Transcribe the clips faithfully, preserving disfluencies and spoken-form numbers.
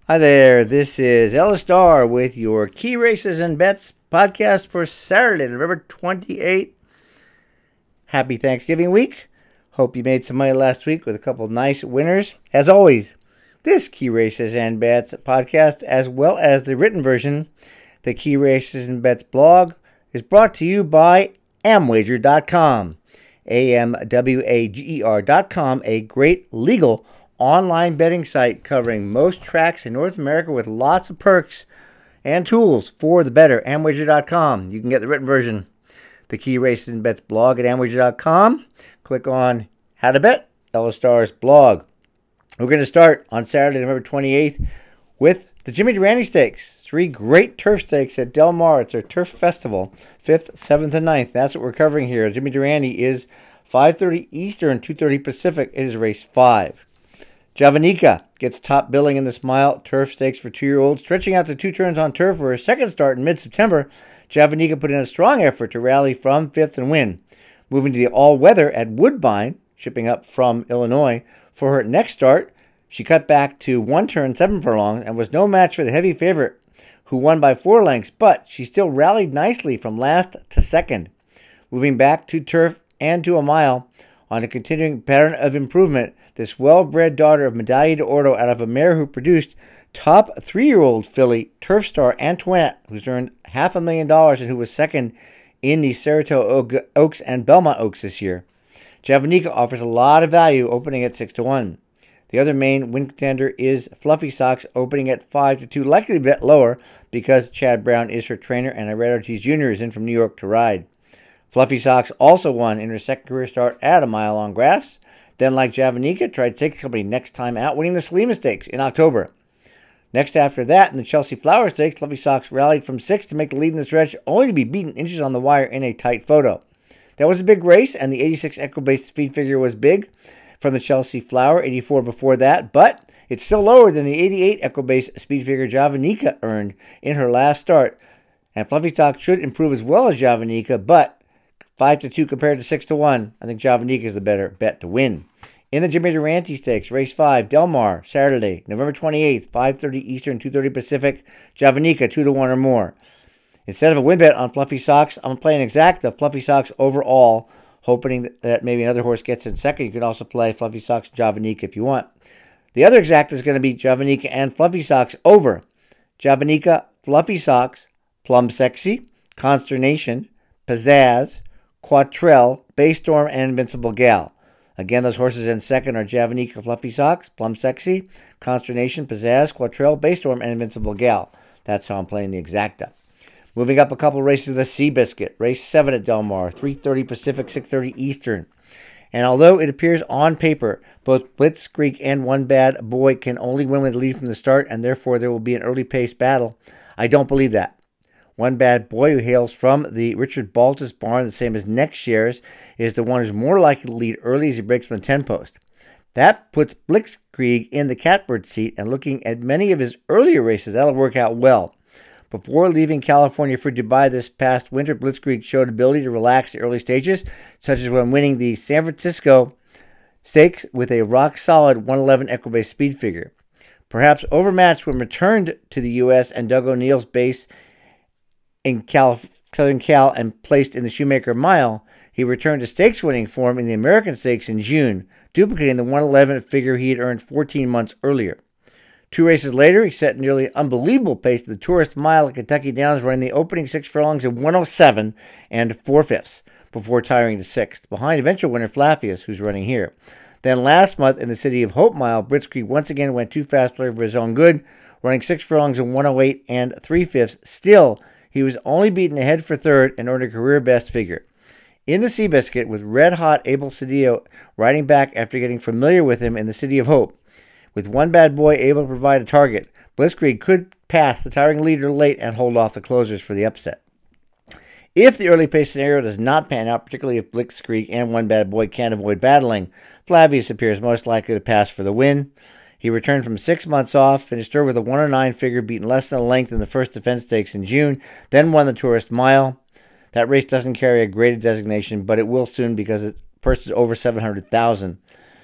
Hi there, this is Ella Star with your Key Races and Bets podcast for Saturday, November twenty-eighth. Happy Thanksgiving week. Hope you made some money last week with a couple of nice winners. As always, this Key Races and Bets podcast, as well as the written version, the Key Races and Bets blog, is brought to you by Amwager dot com. A M W A G E R dot com, a great legal online betting site covering most tracks in North America with lots of perks and tools for the better. Amwager dot com. You can get the written version, the Key Races and Bets blog at Amwager dot com. Click on How to Bet, Ella Star's blog. We're going to start on Saturday, November twenty-eighth with the Jimmy Durante Stakes. Three great turf stakes at Del Mar. It's our turf festival, fifth, seventh, and ninth. That's what we're covering here. Jimmy Durante is five thirty Eastern, two thirty Pacific. It is race five. Javanica gets top billing in the Smile Turf Stakes for two-year-olds. Stretching out to two turns on turf for her second start in mid-September, Javanica put in a strong effort to rally from fifth and win. Moving to the all-weather at Woodbine, shipping up from Illinois, for her next start, she cut back to one turn, seven furlongs, and was no match for the heavy favorite, who won by four lengths, but she still rallied nicely from last to second. Moving back to turf and to a mile, on a continuing pattern of improvement, this well-bred daughter of Medaglia d'Oro out of a mare who produced top three-year-old filly Turf Star Antoinette, who's earned half a million dollars and who was second in the Saratoga Oaks and Belmont Oaks this year. Javanica offers a lot of value, opening at six to one. The other main win contender is Fluffy Socks, opening at five to two, likely a bit lower because Chad Brown is her trainer and Irad Ortiz Junior is in from New York to ride. Fluffy Socks also won in her second career start at a mile on grass. Then, like Javanica, tried Stakes Company next time out, winning the Salima Stakes in October. Next after that, in the Chelsea Flower Stakes, Fluffy Socks rallied from sixth to make the lead in the stretch, only to be beaten inches on the wire in a tight photo. That was a big race, and the eighty-six Equibase speed figure was big from the Chelsea Flower, eighty-four before that, but it's still lower than the eighty-eight Equibase speed figure Javanica earned in her last start. And Fluffy Socks should improve as well as Javanica, but five to two compared to six to one. I think Javanica is the better bet to win. In the Jimmy Durante Stakes, race five, Del Mar, Saturday, November twenty-eighth, five thirty Eastern, two thirty Pacific. Javanica, two to one or more. Instead of a win bet on Fluffy Socks, I'm playing exacta Fluffy Socks overall, hoping that maybe another horse gets in second. You could also play Fluffy Socks Javanica if you want. The other exacta is going to be Javanica and Fluffy Socks over. Javanica, Fluffy Socks, Plum Sexy, Consternation, Pizzazz, Quattrell, Baystorm, and Invincible Gal. Again, those horses in second are Javanica, Fluffy Socks, Plum Sexy, Consternation, Pizzazz, Quattrell, Baystorm, and Invincible Gal. That's how I'm playing the exacta. Moving up a couple races to the Seabiscuit. Race seven at Del Mar, three thirty Pacific, six thirty Eastern. And although it appears on paper both Blitzkrieg and One Bad Boy can only win with the lead from the start, and therefore there will be an early pace battle, I don't believe that. One Bad Boy, who hails from the Richard Baltus barn, the same as Next Shares, is the one who's more likely to lead early as he breaks from the ten post. That puts Blitzkrieg in the catbird seat, and looking at many of his earlier races, that'll work out well. Before leaving California for Dubai this past winter, Blitzkrieg showed ability to relax the early stages, such as when winning the San Francisco Stakes with a rock-solid one eleven Equibase speed figure. Perhaps overmatched when returned to the U S and Doug O'Neill's base in Cal, Southern Cal and placed in the Shoemaker Mile, he returned to stakes winning form in the American Stakes in June, duplicating the one eleven figure he had earned fourteen months earlier. Two races later, he set nearly an unbelievable pace to the Tourist Mile at Kentucky Downs, running the opening six furlongs in one oh seven and four-fifths before tiring to sixth, behind eventual winner Flavius, who's running here. Then last month in the City of Hope Mile, Blitzkrieg once again went too fast for his own good, running six furlongs in one oh eight and three-fifths. Still, he was only beaten ahead for third and earned a career-best figure. In the Seabiscuit, with red-hot Abel Cedillo riding back after getting familiar with him in the City of Hope, with One Bad Boy able to provide a target, Blitzkrieg could pass the tiring leader late and hold off the closers for the upset. If the early pace scenario does not pan out, particularly if Blitzkrieg and One Bad Boy can't avoid battling, Flavius appears most likely to pass for the win. He returned from six months off, finished third with a one oh nine figure, beaten less than a length in the first defense stakes in June, then won the Tourist Mile. That race doesn't carry a graded designation, but it will soon because it purses over seven hundred thousand dollars.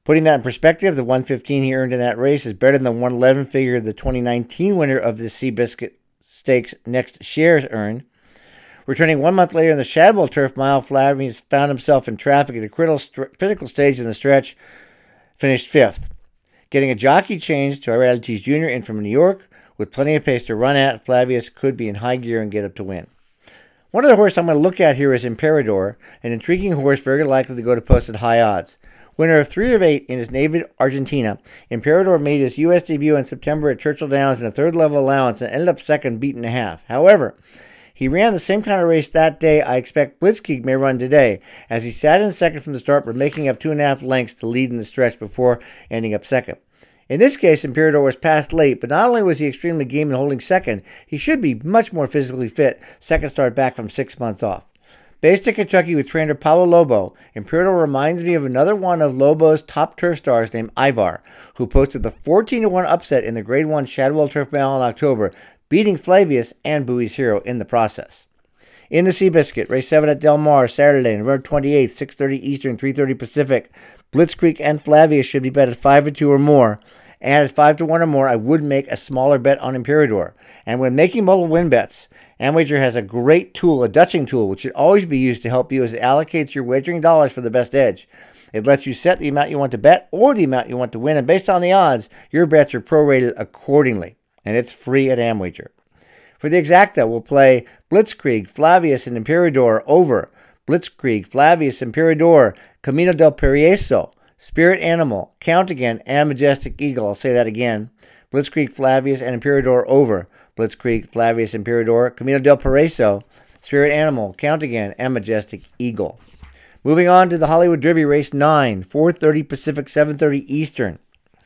Putting that in perspective, the one fifteen he earned in that race is better than the one eleven figure the twenty nineteen winner of the Seabiscuit Stakes Next Shares earned. Returning one month later in the Shadwell Turf Mile, Flavius found himself in traffic at a critical, critical stage in the stretch, finished fifth. Getting a jockey change to Iralis Junior in from New York, with plenty of pace to run at, Flavius could be in high gear and get up to win. One other horse I'm going to look at here is Imperador, an intriguing horse very likely to go to posted high odds. Winner of three of eight in his native Argentina, Imperador made his U S debut in September at Churchill Downs in a third-level allowance and ended up second, beaten a half. However, he ran the same kind of race that day I expect Blitzkrieg may run today, as he sat in second from the start but making up two and a half lengths to lead in the stretch before ending up second. In this case, Imperador was passed late, but not only was he extremely game in holding second, he should be much more physically fit, second start back from six months off. Based in Kentucky with trainer Paulo Lobo, Imperador reminds me of another one of Lobo's top turf stars named Ivar, who posted the fourteen to one upset in the Grade one Shadwell Turf Mile in October, beating Flavius and Bowie's Hero in the process. In the Seabiscuit, race seven at Del Mar, Saturday, November twenty-eighth, six thirty Eastern, three thirty Pacific. Blitzkrieg and Flavius should be bet at five to two or more. And at five to one or more, I would make a smaller bet on Imperador. And when making multiple win bets, Amwager has a great tool, a Dutching tool, which should always be used to help you as it allocates your wagering dollars for the best edge. It lets you set the amount you want to bet or the amount you want to win, and based on the odds, your bets are prorated accordingly. And it's free at Amwager. For the exacta, we'll play Blitzkrieg, Flavius, and Imperador over. Blitzkrieg, Flavius, Imperador, Camino del Paraiso, Spirit Animal, Count Again, and Majestic Eagle. I'll say that again. Blitzkrieg, Flavius, and Imperador over. Blitzkrieg, Flavius, Imperador, Camino del Paraiso, Spirit Animal, Count Again, and Majestic Eagle. Moving on to the Hollywood Derby, race nine, four thirty Pacific, seven thirty Eastern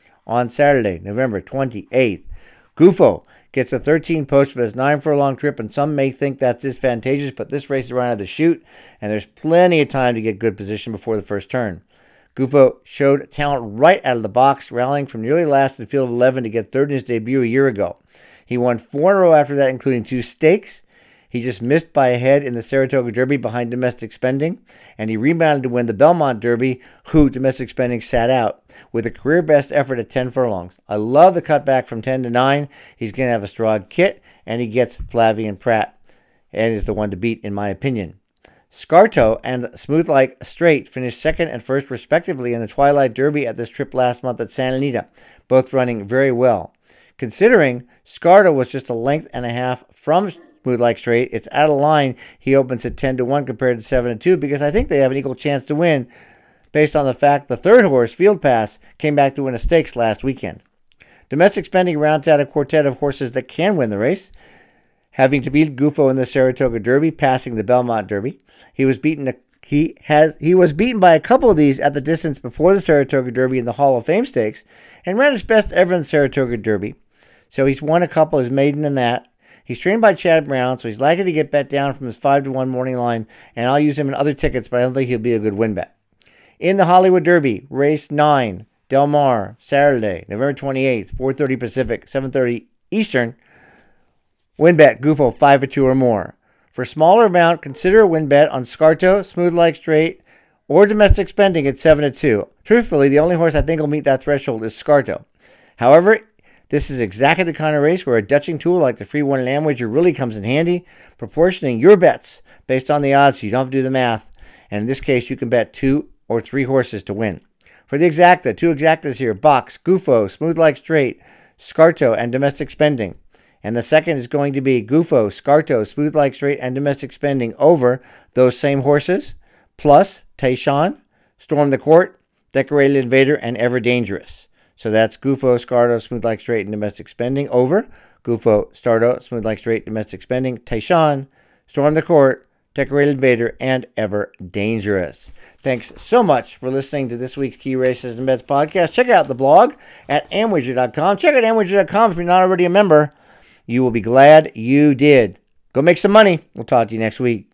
on Saturday, November twenty-eighth. Gufo gets a thirteen post for this nine furlong trip, and some may think that's disadvantageous, but this race is run out of the chute, and there's plenty of time to get good position before the first turn. Gufo showed talent right out of the box, rallying from nearly last in the field of eleven to get third in his debut a year ago. He won four in a row after that, including two stakes. He just missed by a head in the Saratoga Derby behind Domestic Spending, and he rebounded to win the Belmont Derby, who Domestic Spending sat out, with a career-best effort at ten furlongs. I love the cutback from ten to nine. He's going to have a Strahd kit, and he gets Flavien Prat, and is the one to beat, in my opinion. Scarto and Smooth Like Straight finished second and first, respectively, in the Twilight Derby at this trip last month at Santa Anita, both running very well. Considering Scarto was just a length and a half from Smooth Like Straight, it's out of line. He opens at ten to one compared to seven to two because I think they have an equal chance to win based on the fact the third horse, Field Pass, came back to win a stakes last weekend. Domestic Spending rounds out a quartet of horses that can win the race, having to beat Gufo in the Saratoga Derby, passing the Belmont Derby. He was beaten a, he has he was beaten by a couple of these at the distance before the Saratoga Derby in the Hall of Fame Stakes, and ran his best ever in the Saratoga Derby. So he's won a couple, his maiden in that. He's trained by Chad Brown, so he's likely to get bet down from his five to one morning line, and I'll use him in other tickets, but I don't think he'll be a good win bet. In the Hollywood Derby, race nine, Del Mar, Saturday, November twenty-eighth, four thirty Pacific, seven thirty Eastern. Win bet, Gufo, five to two or more. For smaller amount, consider a win bet on Scarto, Smooth Like Straight, or Domestic Spending at seven to two. Truthfully, the only horse I think will meet that threshold is Scarto. However, this is exactly the kind of race where a Dutching tool like the free one and Amwager really comes in handy, proportioning your bets based on the odds so you don't have to do the math. And in this case, you can bet two or three horses to win. For the exacta, two exactas here, Box, Gufo, Smooth Like Straight, Scarto, and Domestic Spending. And the second is going to be Gufo, Scarto, Smooth Like Straight, and Domestic Spending over those same horses, plus Taishan, Storm the Court, Decorated Invader, and Ever Dangerous. So that's Gufo, Scarto, Smooth Like Straight, and Domestic Spending over Gufo, Scarto, Smooth Like Straight, Domestic Spending, Taishan, Storm the Court, Decorated Invader, and Ever Dangerous. Thanks so much for listening to this week's Key Races and Bets podcast. Check out the blog at amwager dot com. Check out amwager dot com if you're not already a member. You will be glad you did. Go make some money. We'll talk to you next week.